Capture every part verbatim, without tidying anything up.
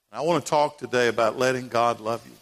I want to talk today about letting God love you.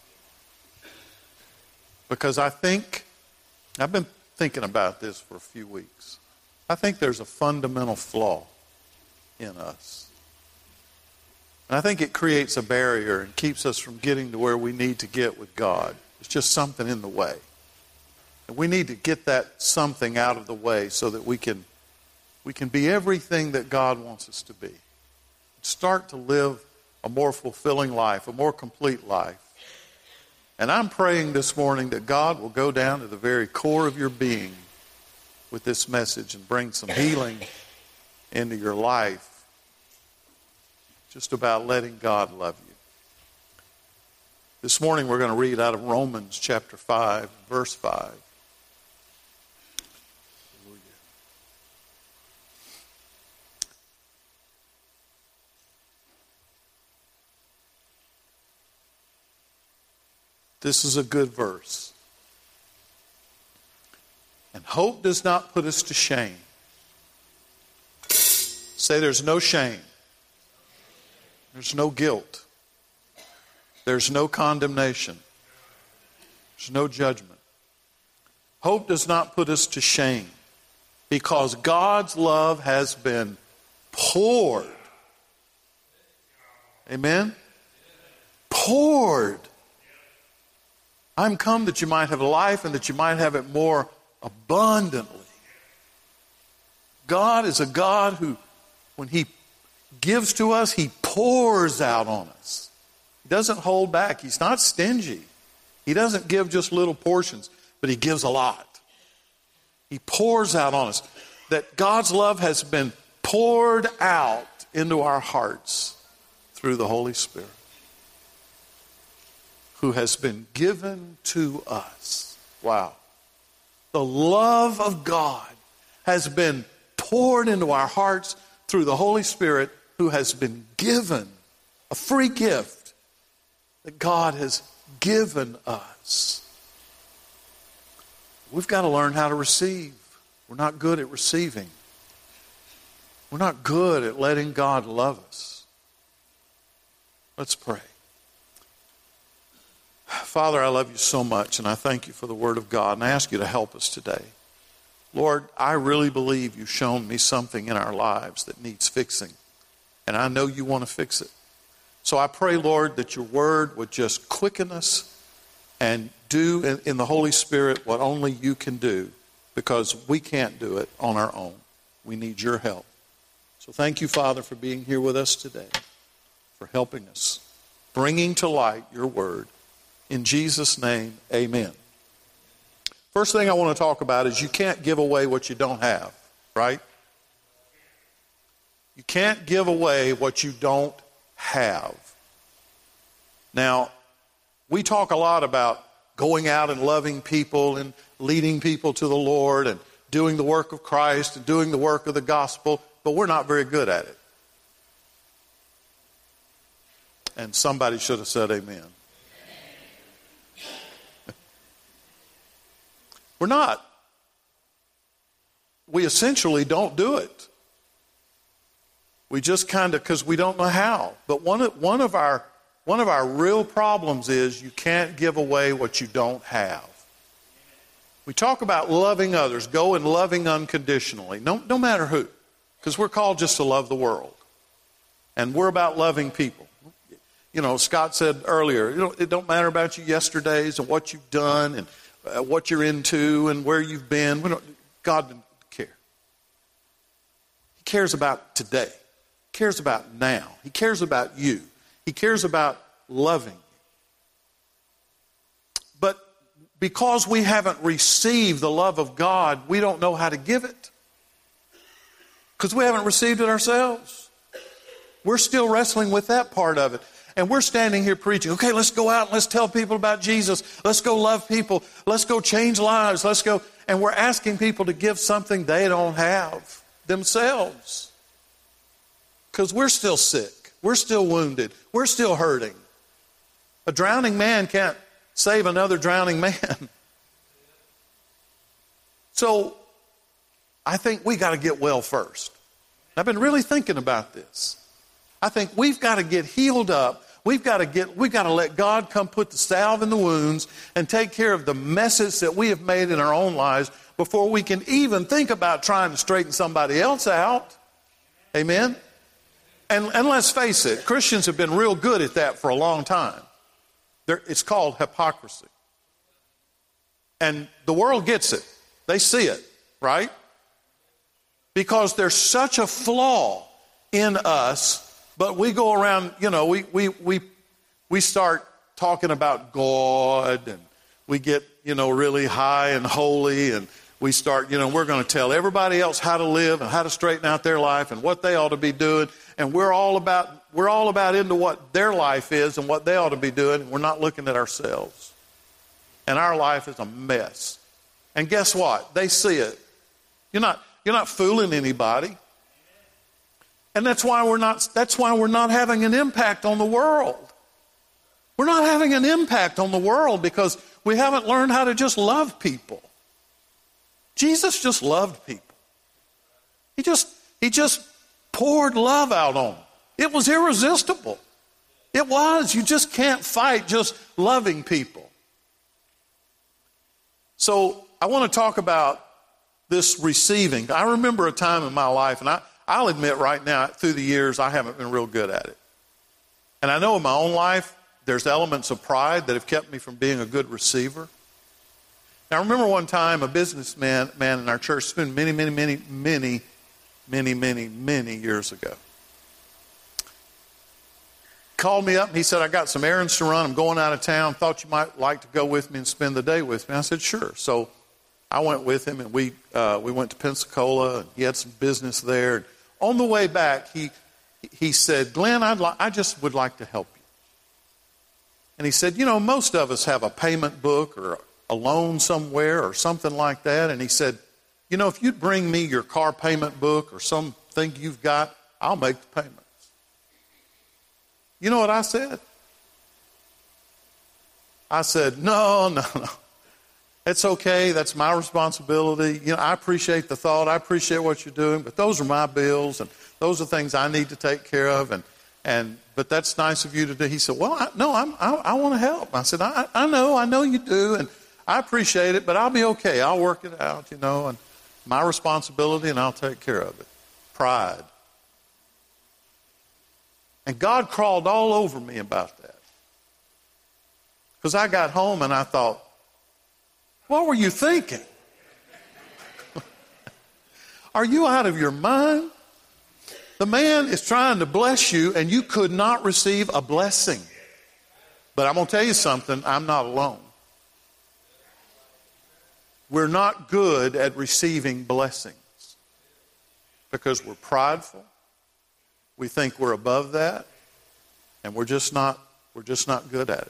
Because I think, I've been thinking about this for a few weeks. I think there's a fundamental flaw in us. And I think it creates a barrier and keeps us from getting to where we need to get with God. It's just something in the way. And we need to get that something out of the way so that we can, we can be everything that God wants us to be. Start to live a more fulfilling life, a more complete life. And I'm praying this morning that God will go down to the very core of your being with this message and bring some healing into your life. Just about letting God love you. This morning we're going to read out of Romans chapter five, verse five. This is a good verse. And hope does not put us to shame. Say there's no shame. There's no guilt. There's no condemnation. There's no judgment. Hope does not put us to shame because God's love has been poured. Amen? Poured. I'm come that you might have life and that you might have it more abundantly. God is a God who, when He gives to us, He pours out on us. He doesn't hold back. He's not stingy. He doesn't give just little portions, but He gives a lot. He pours out on us. That God's love has been poured out into our hearts through the Holy Spirit, who has been given to us. Wow. The love of God has been poured into our hearts through the Holy Spirit, who has been given a free gift that God has given us. We've got to learn how to receive. We're not good at receiving. We're not good at letting God love us. Let's pray. Father, I love you so much, and I thank you for the Word of God, and I ask you to help us today. Lord, I really believe you've shown me something in our lives that needs fixing, and I know you want to fix it. So I pray, Lord, that your Word would just quicken us and do in, in the Holy Spirit what only you can do, because we can't do it on our own. We need your help. So thank you, Father, for being here with us today, for helping us, bringing to light your Word. In Jesus' name, amen. First thing I want to talk about is you can't give away what you don't have, right? You can't give away what you don't have. Now, we talk a lot about going out and loving people and leading people to the Lord and doing the work of Christ and doing the work of the gospel, but we're not very good at it. And somebody should have said amen. We're not. We essentially don't do it. We just kind of, because we don't know how. But one of, one of our one of our real problems is you can't give away what you don't have. We talk about loving others, go and loving unconditionally, no, no matter who, because we're called just to love the world. And we're about loving people. You know, Scott said earlier, you know, it don't matter about you yesterdays and what you've done and Uh, what you're into and where you've been. We don't, God doesn't care. He cares about today. He cares about now. He cares about you. He cares about loving you. But because we haven't received the love of God, we don't know how to give it. Because we haven't received it ourselves. We're still wrestling with that part of it. And we're standing here preaching, okay, let's go out and let's tell people about Jesus. Let's go love people. Let's go change lives. Let's go. And we're asking people to give something they don't have themselves. Because we're still sick. We're still wounded. We're still hurting. A drowning man can't save another drowning man. So I think we got to get well first. I've been really thinking about this. I think we've got to get healed up. we've got to get, we've got to let God come put the salve in the wounds and take care of the messes that we have made in our own lives before we can even think about trying to straighten somebody else out. Amen? And, and let's face it, Christians have been real good at that for a long time. They're, it's called hypocrisy. And the world gets it. They see it, right? Because there's such a flaw in us, but we go around, you know, we we we we start talking about God, and we get, you know, really high and holy, and we start, you know, we're going to tell everybody else how to live and how to straighten out their life and what they ought to be doing, and we're all about we're all about into what their life is and what they ought to be doing, and we're not looking at ourselves. And our life is a mess. And guess what? They see it. You're not you're not fooling anybody. And that's why we're not that's why we're not having an impact on the world. We're not having an impact on the world because we haven't learned how to just love people. Jesus just loved people. He just he just poured love out on them. It was irresistible. It was. You just can't fight just loving people. So I want to talk about this receiving. I remember a time in my life, and I, I'll admit right now, through the years, I haven't been real good at it. And I know in my own life, there's elements of pride that have kept me from being a good receiver. Now, I remember one time a businessman man in our church, it's been many, many, many, many, many, many, many years ago, called me up and he said, I got some errands to run. I'm going out of town. Thought you might like to go with me and spend the day with me. I said, sure. So I went with him, and we uh, we went to Pensacola, and he had some business there. And on the way back, he he said, Glenn, I'd li- I just would like to help you. And he said, you know, most of us have a payment book or a loan somewhere or something like that. And he said, you know, if you'd bring me your car payment book or something you've got, I'll make the payment. You know what I said? I said, no, no, no. It's okay. That's my responsibility. You know, I appreciate the thought. I appreciate what you're doing, but those are my bills, and those are things I need to take care of. And and but that's nice of you to do. He said, well, I, no, I'm, I, I want to help. I said, I, I know, I know you do, and I appreciate it, but I'll be okay. I'll work it out, you know, and my responsibility, and I'll take care of it. Pride. And God crawled all over me about that. Because I got home and I thought, what were you thinking? Are you out of your mind? The man is trying to bless you and you could not receive a blessing. But I'm going to tell you something, I'm not alone. We're not good at receiving blessings because we're prideful. We think we're above that, and we're just not, we're just not good at it.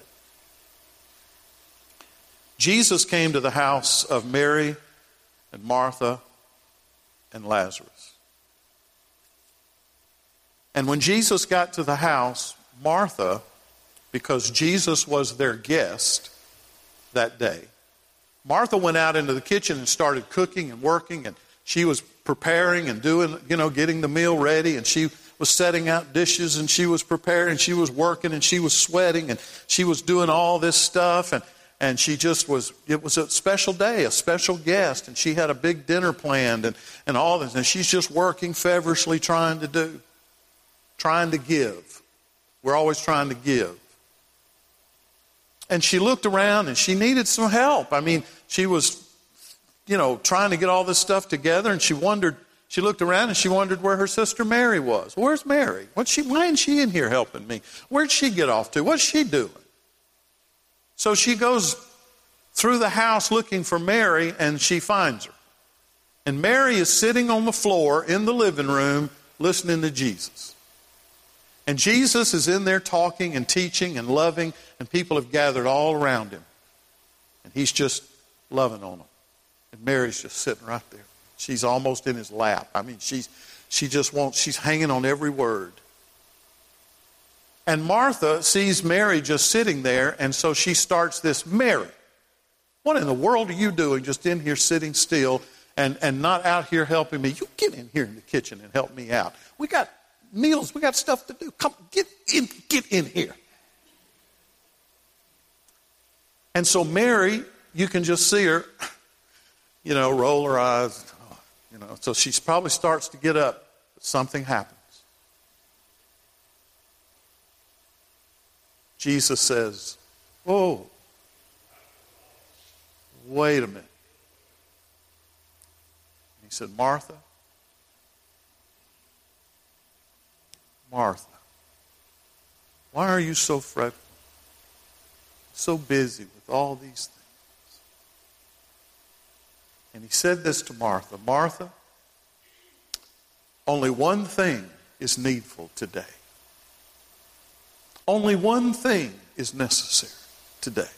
Jesus came to the house of Mary and Martha and Lazarus. And when Jesus got to the house, Martha, because Jesus was their guest that day, Martha went out into the kitchen and started cooking and working, and she was preparing and doing, you know, getting the meal ready, and she was setting out dishes, and she was preparing, and she was working, and she was sweating, and she was doing all this stuff, and, and she just was, it was a special day, a special guest, and she had a big dinner planned, and, and all this, and she's just working feverishly trying to do, trying to give. We're always trying to give. And she looked around, and she needed some help. I mean, she was, you know, trying to get all this stuff together, and she wondered, She looked around and she wondered where her sister Mary was. Where's Mary? What's she, why isn't she in here helping me? Where'd she get off to? What's she doing? So she goes through the house looking for Mary, and she finds her. And Mary is sitting on the floor in the living room listening to Jesus. And Jesus is in there talking and teaching and loving, and people have gathered all around him. And he's just loving on them. And Mary's just sitting right there. She's almost in his lap. I mean, she's she just wants, she's hanging on every word. And Martha sees Mary just sitting there, and so she starts this, Mary, what in the world are you doing just in here sitting still and, and not out here helping me? You get in here in the kitchen and help me out. We got meals, we got stuff to do. Come, get in, get in here. And so Mary, you can just see her, you know, roll her eyes, you know. So she probably starts to get up, but something happens. Jesus says, "Whoa, wait a minute." He said, "Martha, Martha, why are you so fretful, so busy with all these things?" And he said this to Martha, "Martha, only one thing is needful today. Only one thing is necessary today.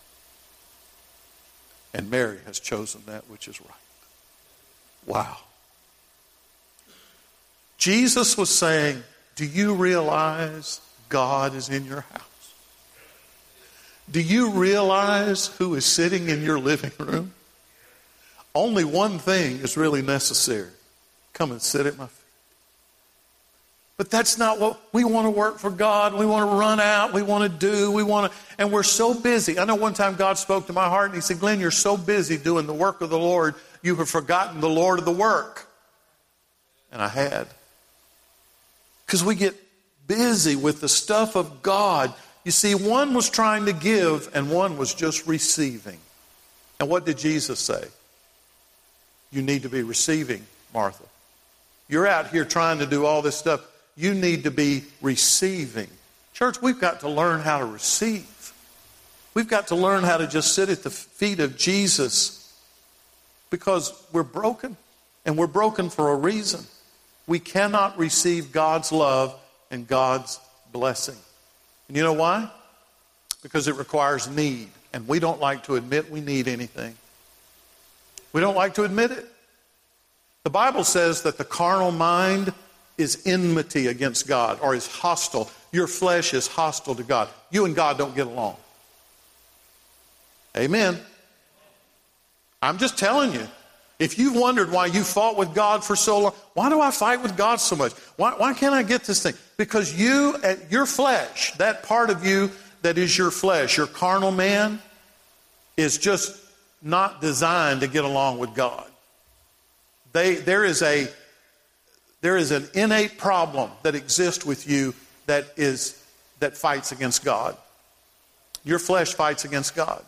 And Mary has chosen that which is right." Wow. Jesus was saying, do you realize God is in your house? Do you realize who is sitting in your living room? Only one thing is really necessary. Come and sit at my feet. But that's not what we want to work for God. We want to run out. We want to do. We want to, and we're so busy. I know one time God spoke to my heart and he said, "Glenn, you're so busy doing the work of the Lord, you have forgotten the Lord of the work." And I had. Because we get busy with the stuff of God. You see, one was trying to give and one was just receiving. And what did Jesus say? You need to be receiving, Martha. You're out here trying to do all this stuff. You need to be receiving. Church, we've got to learn how to receive. We've got to learn how to just sit at the feet of Jesus, because we're broken, and we're broken for a reason. We cannot receive God's love and God's blessing. And you know why? Because it requires need, and we don't like to admit we need anything. We don't like to admit it. The Bible says that the carnal mind is enmity against God, or is hostile. Your flesh is hostile to God. You and God don't get along. Amen. I'm just telling you. If you've wondered why you fought with God for so long, why do I fight with God so much? Why, why can't I get this thing? Because you, your flesh, that part of you that is your flesh, your carnal man, is just not designed to get along with God. They, there is a There is an innate problem that exists with you that is that fights against God. Your flesh fights against God.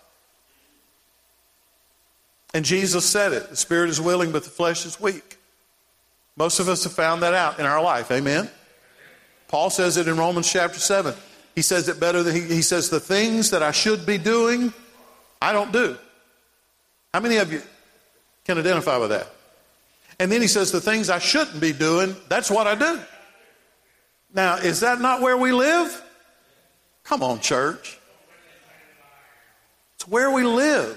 And Jesus said it. The spirit is willing, but the flesh is weak. Most of us have found that out in our life. Amen? Paul says it in Romans chapter seven. He says it better than he, he says, the things that I should be doing, I don't do. How many of you can identify with that? And then he says, the things I shouldn't be doing, that's what I do. Now, is that not where we live? Come on, church. It's where we live.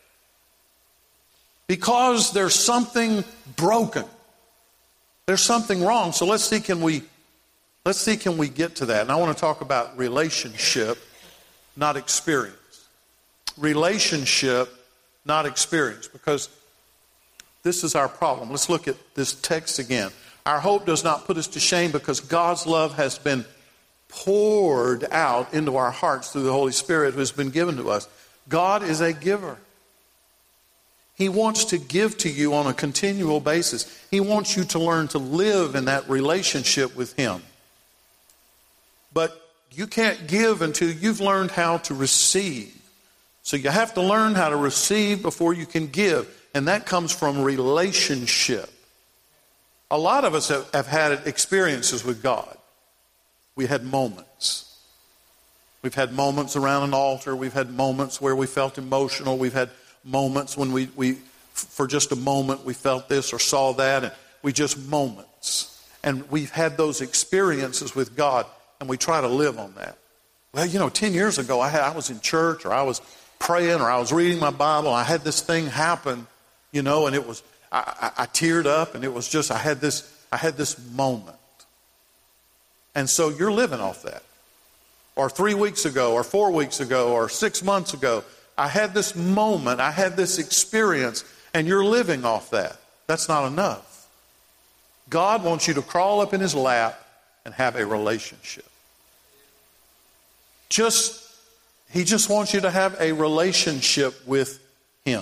Because there's something broken. There's something wrong. So let's see, can we, let's see, can we get to that? And I want to talk about relationship, not experience. Relationship, not experience. Because this is our problem. Let's look at this text again. Our hope does not put us to shame, because God's love has been poured out into our hearts through the Holy Spirit who has been given to us. God is a giver. He wants to give to you on a continual basis. He wants you to learn to live in that relationship with Him. But you can't give until you've learned how to receive. So you have to learn how to receive before you can give. And that comes from relationship. A lot of us have, have had experiences with God. We had moments. We've had moments around an altar. We've had moments where we felt emotional. We've had moments when we, we, for just a moment, we felt this or saw that. And we just moments. And we've had those experiences with God, and we try to live on that. Well, you know, ten years ago, I, had, I was in church, or I was praying, or I was reading my Bible, and I had this thing happen. You know, and it was, I, I, I teared up, and it was just, I had this, I had this moment. And so you're living off that. Or three weeks ago, or four weeks ago, or six months ago, I had this moment, I had this experience, and you're living off that. That's not enough. God wants you to crawl up in His lap and have a relationship. Just He just wants you to have a relationship with him.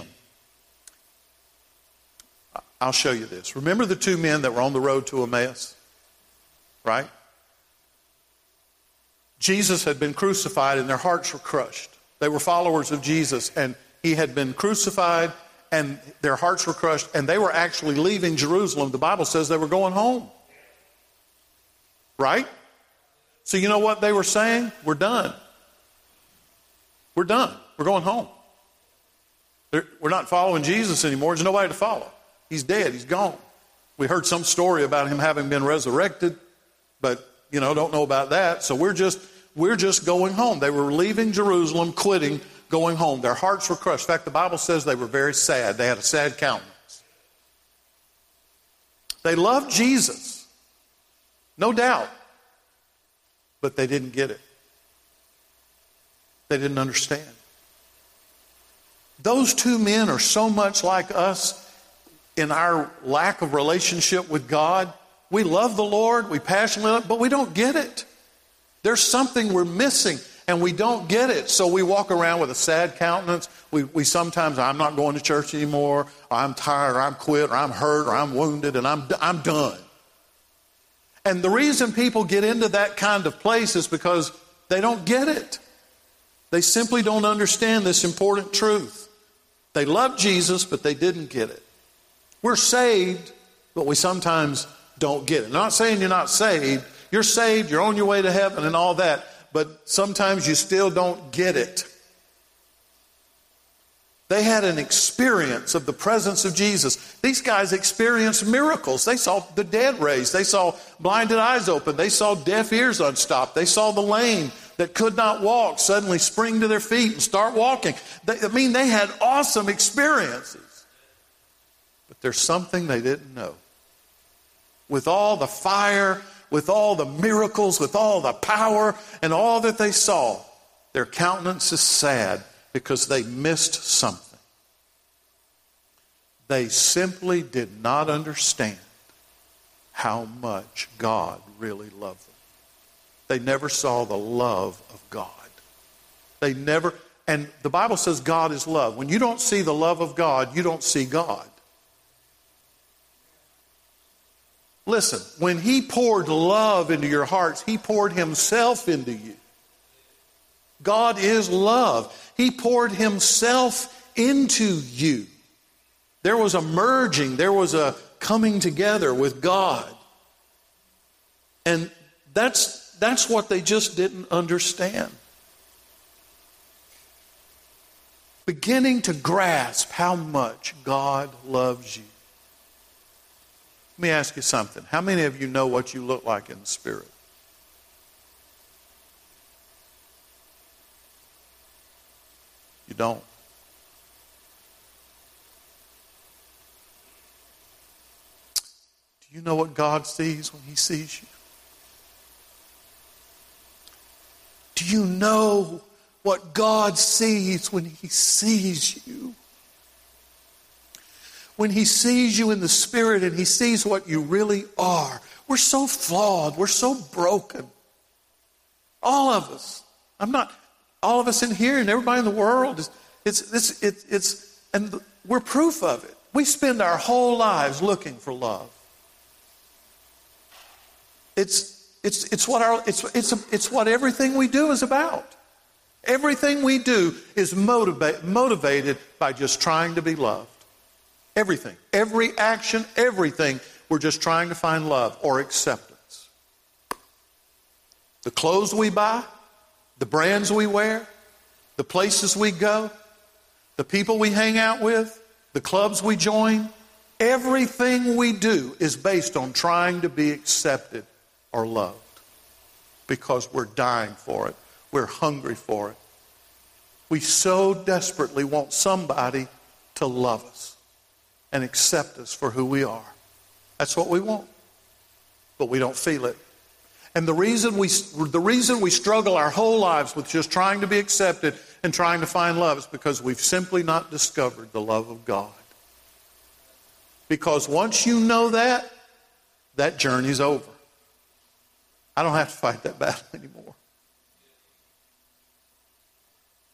I'll show you this. Remember the two men that were on the road to Emmaus? Right? Jesus had been crucified and their hearts were crushed. They were followers of Jesus and he had been crucified and their hearts were crushed and they were actually leaving Jerusalem. The Bible says they were going home. Right? So you know what they were saying? We're done. We're done. We're going home. They're, we're not following Jesus anymore. There's nobody to follow. He's dead. He's gone. We heard some story about him having been resurrected, but, you know, don't know about that. So we're just, we're just going home. They were leaving Jerusalem, quitting, going home. Their hearts were crushed. In fact, the Bible says they were very sad. They had a sad countenance. They loved Jesus. No doubt. But they didn't get it. They didn't understand. Those two men are so much like us in our lack of relationship with God. We love the Lord, we passionately love, but we don't get it. There's something we're missing and we don't get it. So we walk around with a sad countenance. We, we sometimes, I'm not going to church anymore, or I'm tired, or I'm quit, or I'm hurt, or I'm wounded, and I'm, I'm done. And the reason people get into that kind of place is because they don't get it. They simply don't understand this important truth. They love Jesus, but they didn't get it. We're saved, but we sometimes don't get it. I'm not saying you're not saved. You're saved, you're on your way to heaven and all that, but sometimes you still don't get it. They had an experience of the presence of Jesus. These guys experienced miracles. They saw the dead raised. They saw blinded eyes open. They saw deaf ears unstopped. They saw the lame that could not walk suddenly spring to their feet and start walking. They, I mean, they had awesome experiences. But there's something they didn't know. With all the fire, with all the miracles, with all the power and all that they saw, their countenance is sad because they missed something. They simply did not understand how much God really loved them. They never saw the love of God. They never, and the Bible says God is love. When you don't see the love of God, you don't see God. Listen, when he poured love into your hearts, he poured himself into you. God is love. He poured himself into you. There was a merging, there was a coming together with God. And that's that's what they just didn't understand. Beginning to grasp how much God loves you. Let me ask you something. How many of you know what you look like in the Spirit? You don't. Do you know what God sees when he sees you? Do you know what God sees when he sees you? When he sees you in the Spirit and he sees what you really are. We're so flawed. We're so broken. All of us. I'm not, all of us in here and everybody in the world. Is, it's, it's, it's, it's, and we're proof of it. We spend our whole lives looking for love. It's, it's, it's what our, it's, it's, it's what everything we do is about. Everything we do is motivate, motivated by just trying to be loved. Everything. Every action, everything, we're just trying to find love or acceptance. The clothes we buy, the brands we wear, the places we go, the people we hang out with, the clubs we join, everything we do is based on trying to be accepted or loved. Because we're dying for it. We're hungry for it. We so desperately want somebody to love us and accept us for who we are. That's what we want. But we don't feel it. And the reason we the reason we struggle our whole lives with just trying to be accepted and trying to find love is because we've simply not discovered the love of God. Because once you know that, that journey's over. I don't have to fight that battle anymore.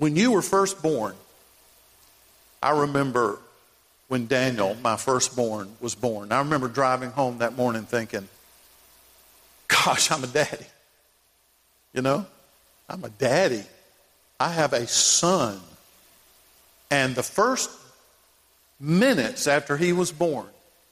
When you were first born, I remember when Daniel, my firstborn, was born. I remember driving home that morning thinking, gosh, I'm a daddy. You know, I'm a daddy. I have a son. And the first minutes after he was born,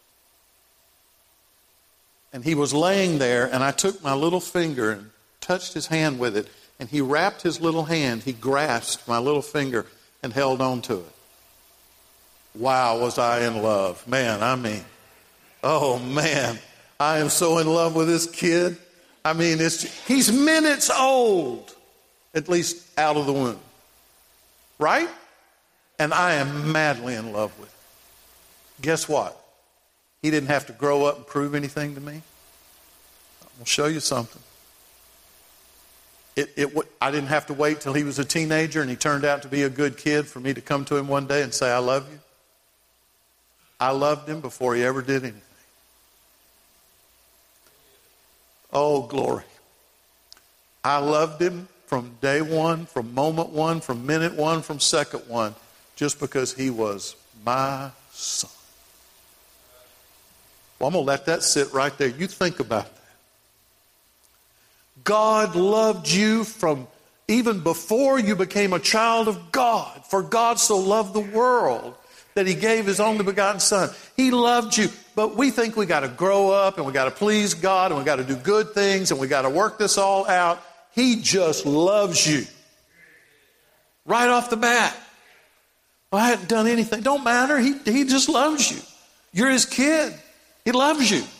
and he was laying there, and I took my little finger and touched his hand with it, and he wrapped his little hand, he grasped my little finger and held on to it. Wow, was I in love. Man, I mean, oh man, I am so in love with this kid. I mean, it's he's minutes old, at least out of the womb. Right? And I am madly in love with him. Guess what? He didn't have to grow up and prove anything to me. I'll show you something. It, it, I didn't have to wait till he was a teenager and he turned out to be a good kid for me to come to him one day and say, I love you. I loved him before he ever did anything. Oh, glory. I loved him from day one, from moment one, from minute one, from second one, just because he was my son. Well, I'm going to let that sit right there. You think about that. God loved you from even before you became a child of God. For God so loved the world that he gave his only begotten son. He loved you. But we think we got to grow up and we got to please God and we got to do good things and we got to work this all out. He just loves you. Right off the bat. Well, I hadn't done anything. Don't matter. He, he just loves you. You're his kid. He loves you.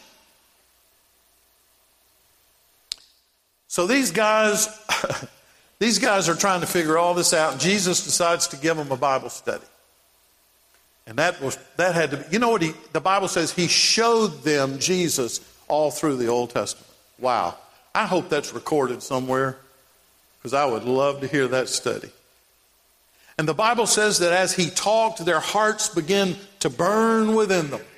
So these guys, these guys are trying to figure all this out. And Jesus decides to give them a Bible study. And that was that had to be, you know what he, the Bible says he showed them Jesus all through the Old Testament. Wow. I hope that's recorded somewhere because I would love to hear that study. And the Bible says that as he talked, their hearts began to burn within them.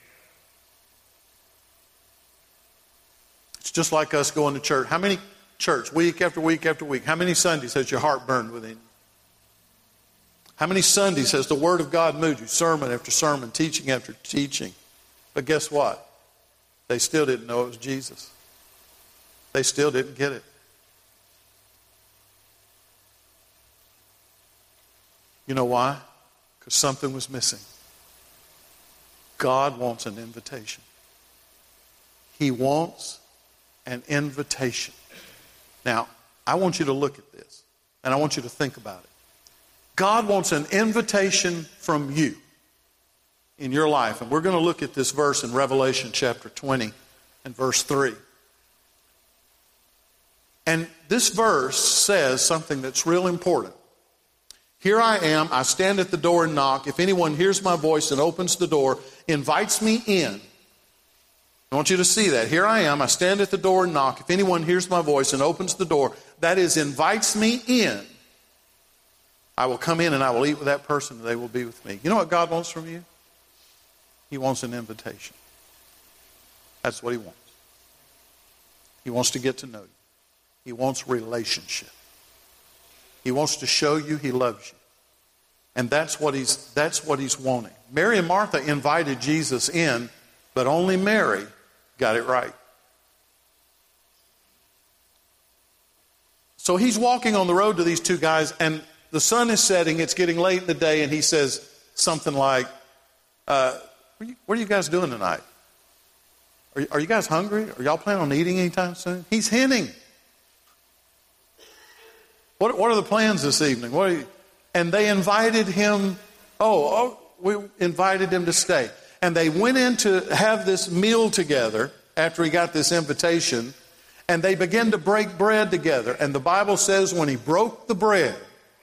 It's just like us going to church. How many church, week after week after week, how many Sundays has your heart burned within you? How many Sundays has the Word of God moved you? Sermon after sermon, teaching after teaching. But guess what? They still didn't know it was Jesus. They still didn't get it. You know why? Because something was missing. God wants an invitation. He wants an invitation. Now, I want you to look at this, and I want you to think about it. God wants an invitation from you in your life. And we're going to look at this verse in Revelation chapter twenty and verse three. And this verse says something that's real important. Here I am, I stand at the door and knock. If anyone hears my voice and opens the door, invites me in. I want you to see that. Here I am, I stand at the door and knock. If anyone hears my voice and opens the door, that is, invites me in, I will come in and I will eat with that person and they will be with me. You know what God wants from you? He wants an invitation. That's what he wants. He wants to get to know you. He wants relationship. He wants to show you he loves you. And that's what he's that's what he's wanting. Mary and Martha invited Jesus in, but only Mary got it right. So he's walking on the road to these two guys, and the sun is setting, it's getting late in the day, and he says something like, uh, what, are you, what are you guys doing tonight? Are you, are you guys hungry? Are y'all planning on eating anytime soon? He's hinting. What, what are the plans this evening? What are you? And they invited him, oh, oh, we invited him to stay. And they went in to have this meal together after he got this invitation, and they began to break bread together. And the Bible says when he broke the bread,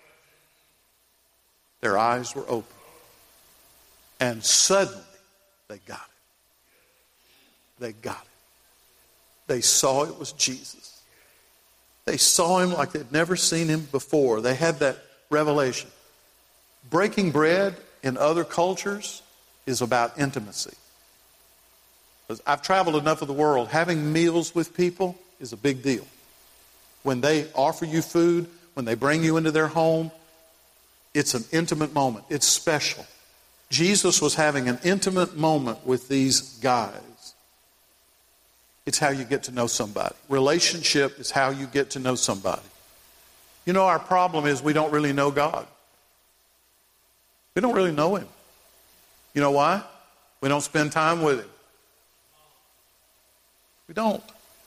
their eyes were open. And suddenly, they got it. They got it. They saw it was Jesus. They saw him like they'd never seen him before. They had that revelation. Breaking bread in other cultures is about intimacy. I've traveled enough of the world. Having meals with people is a big deal. When they offer you food, when they bring you into their home, It's an intimate moment. It's special. Jesus was having an intimate moment with these guys. It's how you get to know somebody. Relationship is how you get to know somebody. You know, our problem is we don't really know God. We don't really know Him. You know why? We don't spend time with Him. We don't.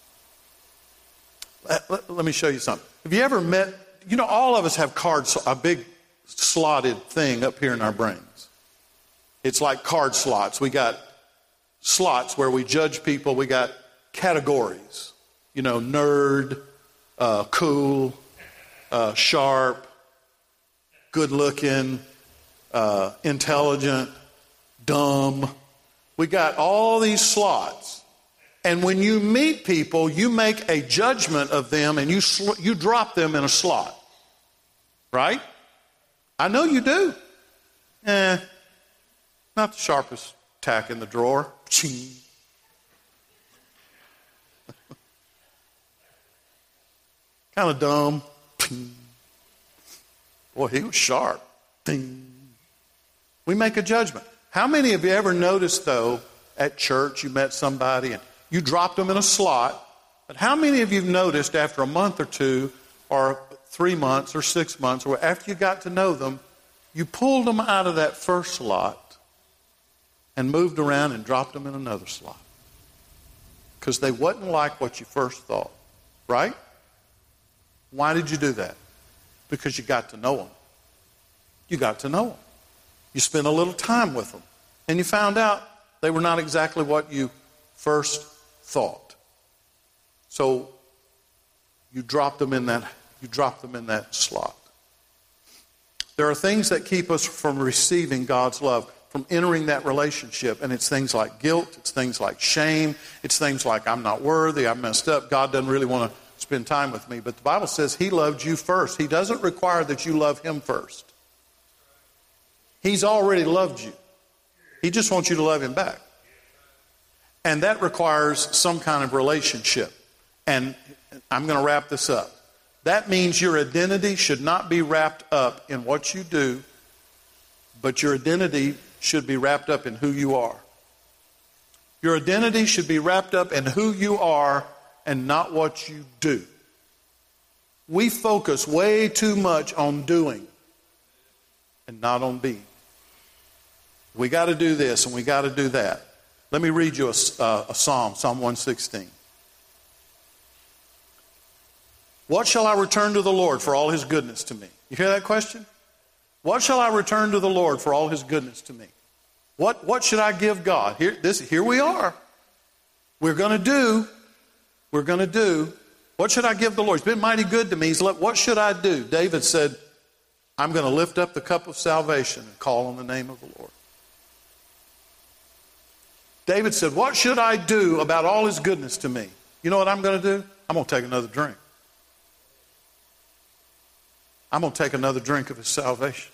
Let, let, let me show you something. Have you ever met, you know, all of us have cards, a big slotted thing up here in our brains. It's like card slots. We got slots where we judge people. We got categories. You know, nerd, uh, cool, uh, sharp, good looking, uh, intelligent, dumb. We got all these slots. And when you meet people, you make a judgment of them and you sl- you drop them in a slot. Right? I know you do. Eh, not the sharpest tack in the drawer. Ching. Kind of dumb. Ping. Boy, he was sharp. Ding. We make a judgment. How many of you ever noticed, though, at church you met somebody and you dropped them in a slot, but how many of you have noticed after a month or two or three months or six months or after you got to know them, you pulled them out of that first slot and moved around and dropped them in another slot? Because they wasn't like what you first thought, right? Why did you do that? Because you got to know them. You got to know them. You spent a little time with them. And you found out they were not exactly what you first thought. So you drop them in that, you drop them in that slot. There are things that keep us from receiving God's love, from entering that relationship. And it's things like guilt. It's things like shame. It's things like I'm not worthy. I messed up. God doesn't really want to spend time with me. But the Bible says He loved you first. He doesn't require that you love Him first. He's already loved you. He just wants you to love Him back. And that requires some kind of relationship. And I'm going to wrap this up. That means your identity should not be wrapped up in what you do, but your identity should be wrapped up in who you are. Your identity should be wrapped up in who you are and not what you do. We focus way too much on doing and not on being. We got to do this and we got to do that. Let me read you a, uh, a psalm, Psalm one sixteen. What shall I return to the Lord for all His goodness to me? You hear that question? What shall I return to the Lord for all His goodness to me? What, what should I give God? Here, this, here we are. We're going to do, we're going to do, what should I give the Lord? He's been mighty good to me. He's let, what should I do? David said, I'm going to lift up the cup of salvation and call on the name of the Lord. David said, what should I do about all His goodness to me? You know what I'm going to do? I'm going to take another drink. I'm going to take another drink of His salvation.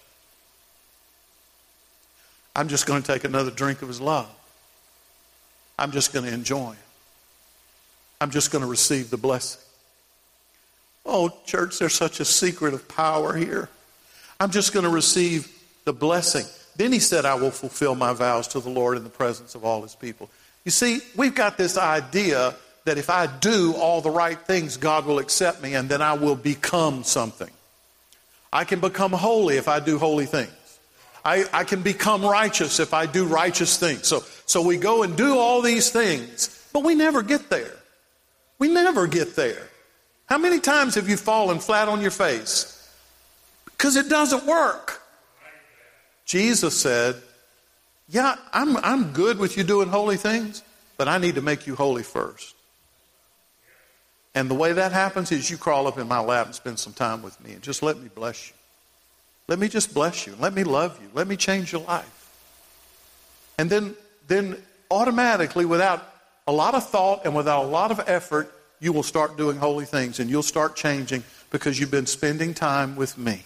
I'm just going to take another drink of His love. I'm just going to enjoy Him. I'm just going to receive the blessing. Oh, church, there's such a secret of power here. I'm just going to receive the blessing. Then he said, I will fulfill my vows to the Lord in the presence of all His people. You see, we've got this idea that if I do all the right things, God will accept me and then I will become something. I can become holy if I do holy things. I, I can become righteous if I do righteous things. So, so we go and do all these things, but we never get there. We never get there. How many times have you fallen flat on your face? Because it doesn't work. Jesus said, yeah, I'm, I'm good with you doing holy things, but I need to make you holy first. And the way that happens is you crawl up in my lap and spend some time with me and just let me bless you. Let me just bless you. Let me love you. Let me change your life. And then, then automatically, without a lot of thought and without a lot of effort, you will start doing holy things and you'll start changing because you've been spending time with me.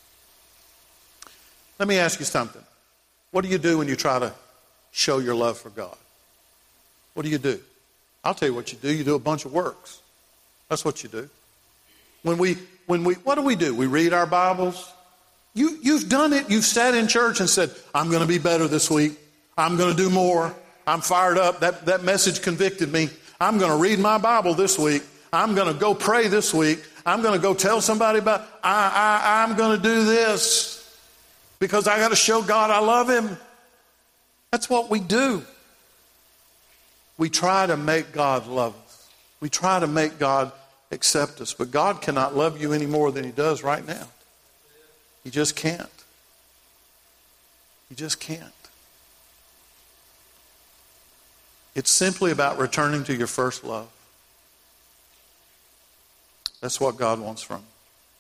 Let me ask you something. What do you do when you try to show your love for God? What do you do? I'll tell you what you do. You do a bunch of works. That's what you do. When we, when we, what do we do? We read our Bibles. You, you've done it. You've sat in church and said, I'm going to be better this week. I'm going to do more. I'm fired up. That, that message convicted me. I'm going to read my Bible this week. I'm going to go pray this week. I'm going to go tell somebody about, I, I, I'm going to do this because I got to show God I love him. That's what we do. We try to make God love us. We try to make God accept us. But God cannot love you any more than he does right now. He just can't. He just can't. It's simply about returning to your first love. That's what God wants from you.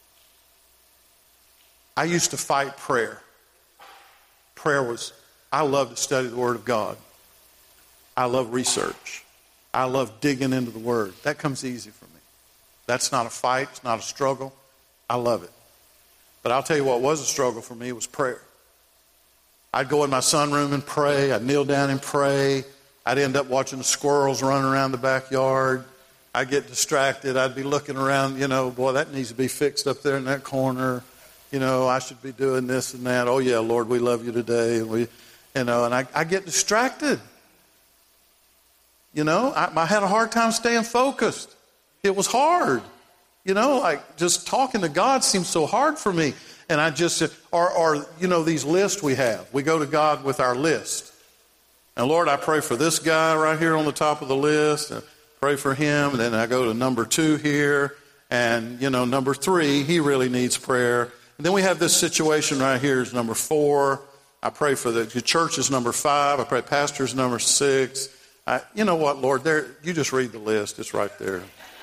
I used to fight prayer. Prayer was, I love to study the Word of God. I love research. I love digging into the Word. That comes easy for me. That's not a fight. It's not a struggle. I love it. But I'll tell you what was a struggle for me was prayer. I'd go in my sunroom and pray. I'd kneel down and pray. I'd end up watching the squirrels running around the backyard. I'd get distracted. I'd be looking around, you know, boy, that needs to be fixed up there in that corner. You know, I should be doing this and that. Oh, yeah, Lord, we love you today. And we, you know, and I, I get distracted. You know, I, I had a hard time staying focused. It was hard. You know, like just talking to God seems so hard for me. And I just, or, or, you know, these lists we have. We go to God with our list. And Lord, I pray for this guy right here on the top of the list. And pray for him. And then I go to number two here. And, you know, number three, he really needs prayer. And then we have this situation right here is number four. I pray for the, the church is number five. I pray pastor's number six. I, you know what, Lord, there, you just read the list. It's right there.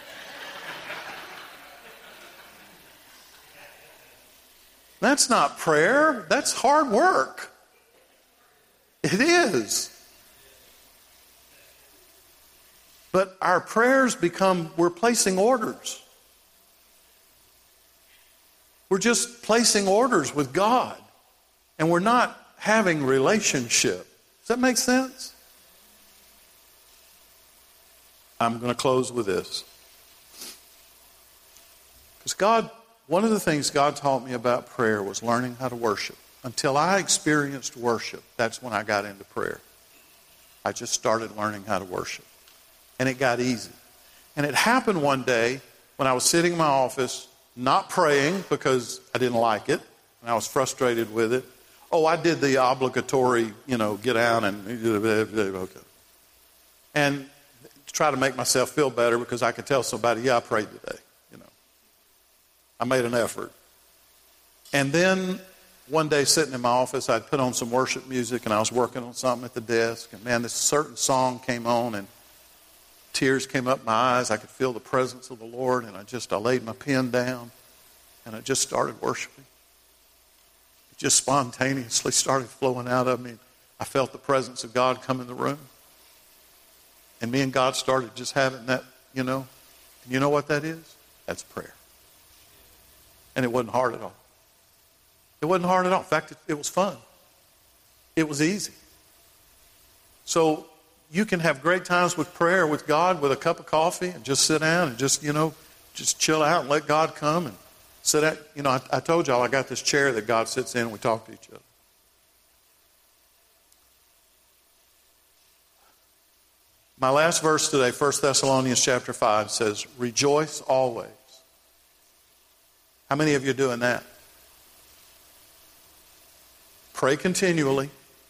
That's not prayer. That's hard work. It is. But our prayers become, we're placing orders. We're just placing orders with God. And we're not having relationship. Does that make sense? I'm going to close with this. Because God, one of the things God taught me about prayer was learning how to worship. Until I experienced worship, that's when I got into prayer. I just started learning how to worship. And it got easy. And it happened one day when I was sitting in my office, not praying because I didn't like it, and I was frustrated with it. Oh, I did the obligatory, you know, get down and okay. And to try to make myself feel better because I could tell somebody, yeah, I prayed today. You know, I made an effort. And then one day sitting in my office, I'd put on some worship music and I was working on something at the desk. And man, this certain song came on and tears came up my eyes. I could feel the presence of the Lord. And I just, I laid my pen down and I just started worshiping. It just spontaneously started flowing out of me. I felt the presence of God come in the room. And me and God started just having that, you know. And you know what that is? That's prayer. And it wasn't hard at all. It wasn't hard at all. In fact, it, it was fun. It was easy. So you can have great times with prayer with God with a cup of coffee and just sit down and just, you know, just chill out and let God come and sit at, you know, I, I told y'all I got this chair that God sits in and we talk to each other. My last verse today, First Thessalonians chapter five, says, rejoice always. How many of you are doing that? Pray continually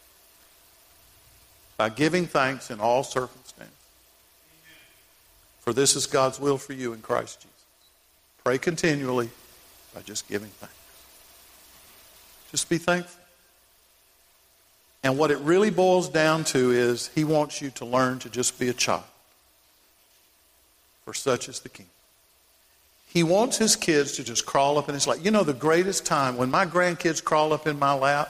by giving thanks in all circumstances. For this is God's will for you in Christ Jesus. Pray continually by just giving thanks. Just be thankful. And what it really boils down to is he wants you to learn to just be a child. For such is the kingdom. He wants his kids to just crawl up in his lap. You know, the greatest time when my grandkids crawl up in my lap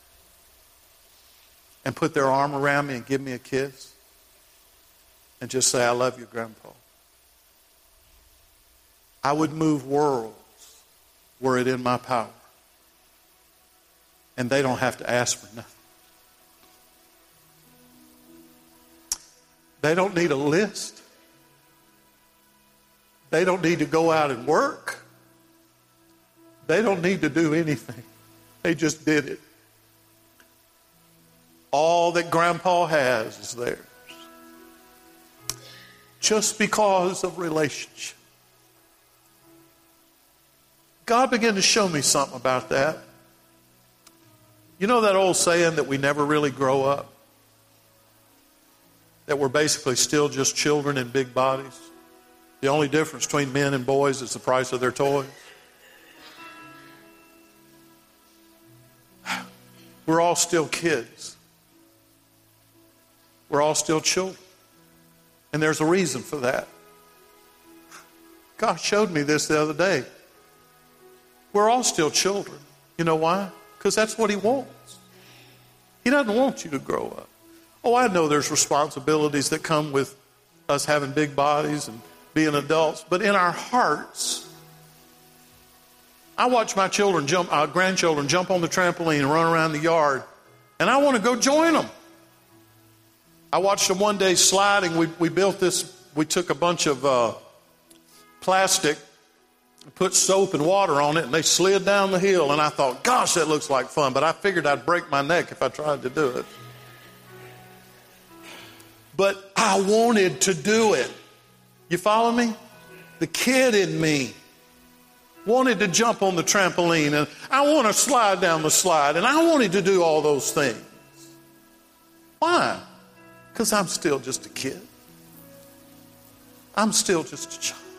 and put their arm around me and give me a kiss and just say, I love you, Grandpa. I would move worlds were it in my power. And they don't have to ask for nothing. They don't need a list. They don't need to go out and work. They don't need to do anything. They just did it. All that Grandpa has is theirs. Just because of relationship. God began to show me something about that. You know that old saying that we never really grow up? That we're basically still just children in big bodies? The only difference between men and boys is the price of their toys. We're all still kids. We're all still children. And there's a reason for that. God showed me this the other day. We're all still children. You know why? Because that's what He wants. He doesn't want you to grow up. Oh, I know there's responsibilities that come with us having big bodies and being adults, but in our hearts, I watch my children jump, our grandchildren jump on the trampoline and run around the yard, and I want to go join them. I watched them one day sliding. We, we built this, we took a bunch of uh, plastic, put soap and water on it, and they slid down the hill, and I thought, gosh, that looks like fun, but I figured I'd break my neck if I tried to do it. But I wanted to do it. You follow me? The kid in me wanted to jump on the trampoline, and I want to slide down the slide, and I wanted to do all those things. Why? Because I'm still just a kid. I'm still just a child.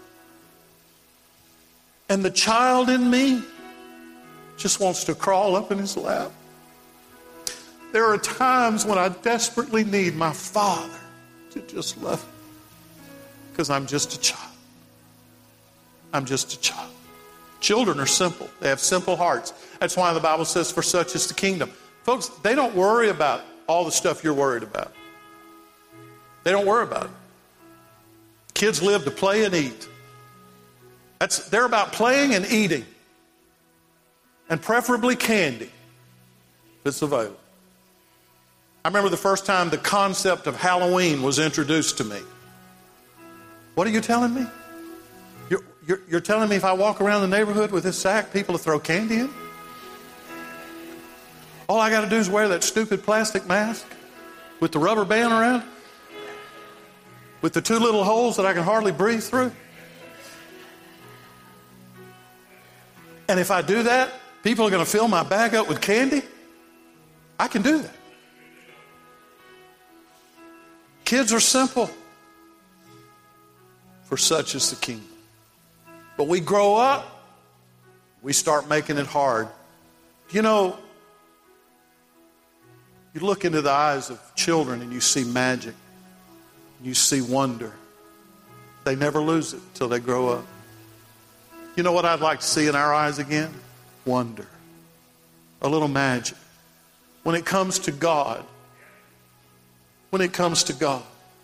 And the child in me just wants to crawl up in His lap. There are times when I desperately need my Father to just love me. Because I'm just a child. I'm just a child. Children are simple. They have simple hearts. That's why the Bible says, for such is the kingdom. Folks, they don't worry about all the stuff you're worried about. They don't worry about it. Kids live to play and eat. That's, they're about playing and eating. And preferably candy, if it's available. I remember the first time the concept of Halloween was introduced to me. What are you telling me? You're, you're, you're telling me if I walk around the neighborhood with this sack, people to throw candy in? All I got to do is wear that stupid plastic mask with the rubber band around, with the two little holes that I can hardly breathe through. And if I do that, people are going to fill my bag up with candy? I can do that. Kids are simple. For such is the kingdom. But we grow up, we start making it hard. You know, you look into the eyes of children and you see magic. You see wonder. They never lose it until they grow up. You know what I'd like to see in our eyes again? Wonder. A little magic. When it comes to God. When it comes to God.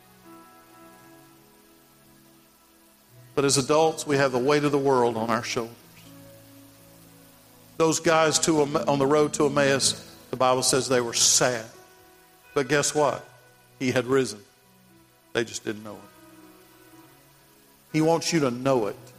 But as adults, we have the weight of the world on our shoulders. Those guys to, on the road to Emmaus, the Bible says they were sad. But guess what? He had risen. They just didn't know it. He wants you to know it.